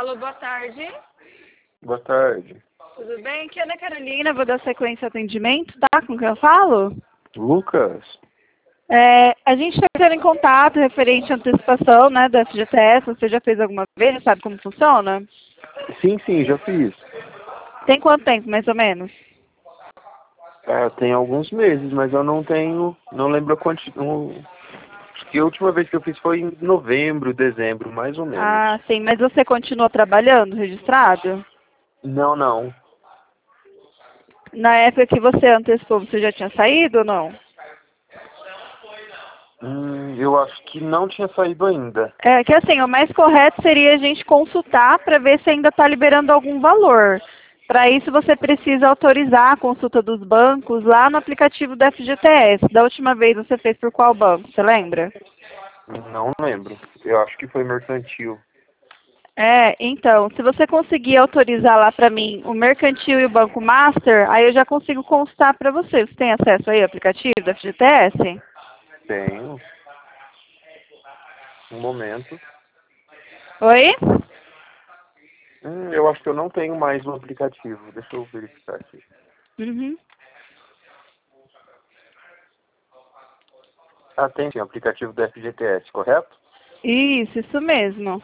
Alô, boa tarde. Boa tarde. Tudo bem? Aqui é Ana Carolina, vou dar sequência ao atendimento, tá? Com quem eu falo? Lucas? A gente está entrando em contato referente à antecipação, né, da FGTS. Você já fez alguma vez? Sabe como funciona? Sim, já fiz. Tem quanto tempo, mais ou menos? Tem alguns meses, mas eu não lembro acho que a última vez que eu fiz foi em novembro, dezembro, mais ou menos. Ah, sim. Mas você continua trabalhando, registrado? Não. Na época que você antecipou, você já tinha saído ou não? Eu acho que não tinha saído ainda. É que assim, o mais correto seria a gente consultar para ver se ainda está liberando algum valor. Para isso você precisa autorizar a consulta dos bancos lá no aplicativo da FGTS. Da última vez você fez por qual banco, você lembra? Não lembro. Eu acho que foi mercantil. Então, se você conseguir autorizar lá para mim o Mercantil e o Banco Master, aí eu já consigo consultar para você. Você tem acesso aí ao aplicativo da FGTS? Tenho. Um momento. Oi? Eu acho que eu não tenho mais o aplicativo. Deixa eu verificar aqui. Uhum. Tem sim, o aplicativo do FGTS, correto? Isso mesmo.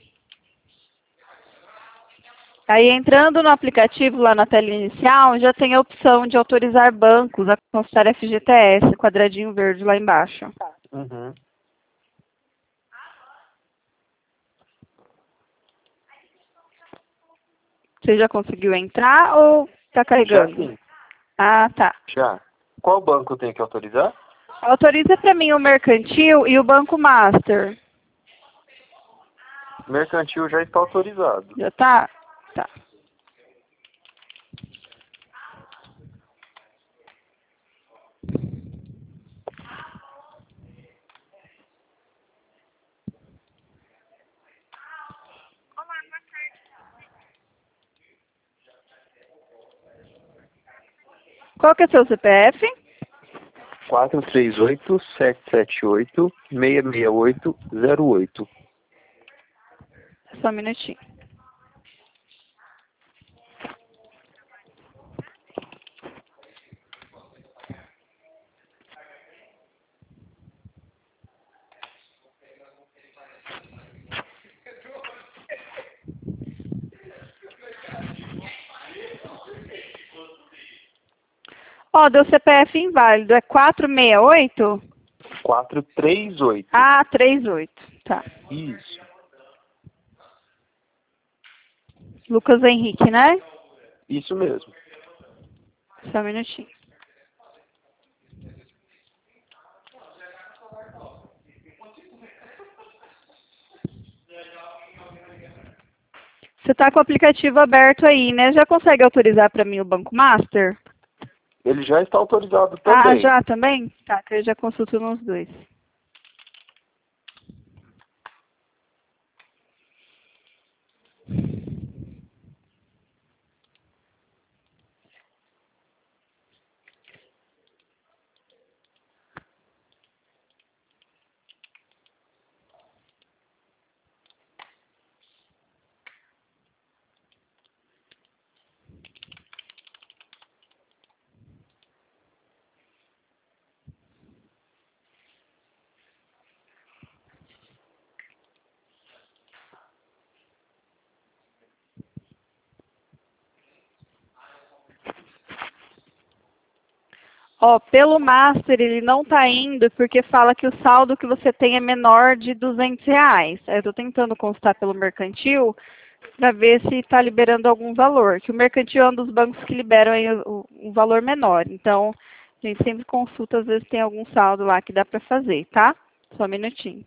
Aí entrando no aplicativo lá na tela inicial, já tem a opção de autorizar bancos a consultar FGTS, quadradinho verde lá embaixo. Uhum. Você já conseguiu entrar ou está Já carregando? sim. Ah, tá. Já. Qual banco eu tenho que autorizar? Autoriza para mim o Mercantil e o Banco Master. Mercantil já está autorizado. Já tá? Tá. Qual que é o seu CPF? 438-778-668-08. Só um minutinho. Ó, deu CPF inválido. É 468? 438. Ah, 38. Tá. Isso. Lucas Henrique, né? Isso mesmo. Só um minutinho. Você está com o aplicativo aberto aí, né? Já consegue autorizar para mim o Banco Master? Ele já está autorizado Ah, também. já também? Tá, que eu já consulto nos dois. Ó, pelo Master ele não está indo porque fala que o saldo que você tem é menor de R$ 200. Aí eu estou tentando consultar pelo Mercantil para ver se está liberando algum valor. Que o Mercantil é um dos bancos que liberam aí um valor menor. Então, a gente sempre consulta, às vezes tem algum saldo lá que dá para fazer, tá? Só um minutinho.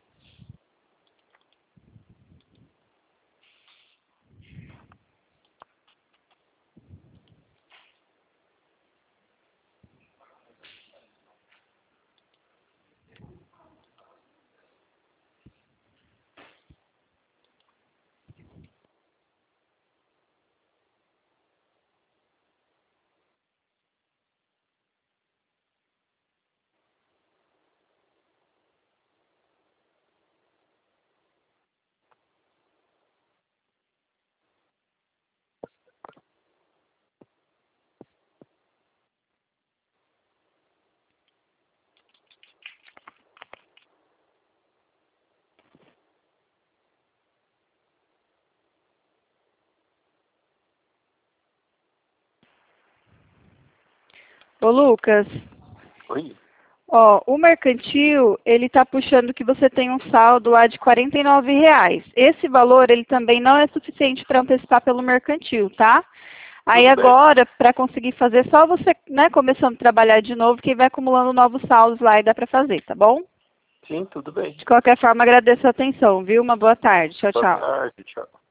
Ô, Lucas, Oi? ó, o mercantil, ele tá puxando que você tem um saldo lá de R$ 49. Esse valor, ele também não é suficiente para antecipar pelo mercantil, tá? Aí Tudo bem. agora, para conseguir fazer, só você, né, começando a trabalhar de novo, que vai acumulando novos saldos lá e dá para fazer, tá bom? Sim, tudo bem. De qualquer forma, agradeço a atenção, viu? Uma boa tarde. Tchau, Boa tchau. tarde, tchau.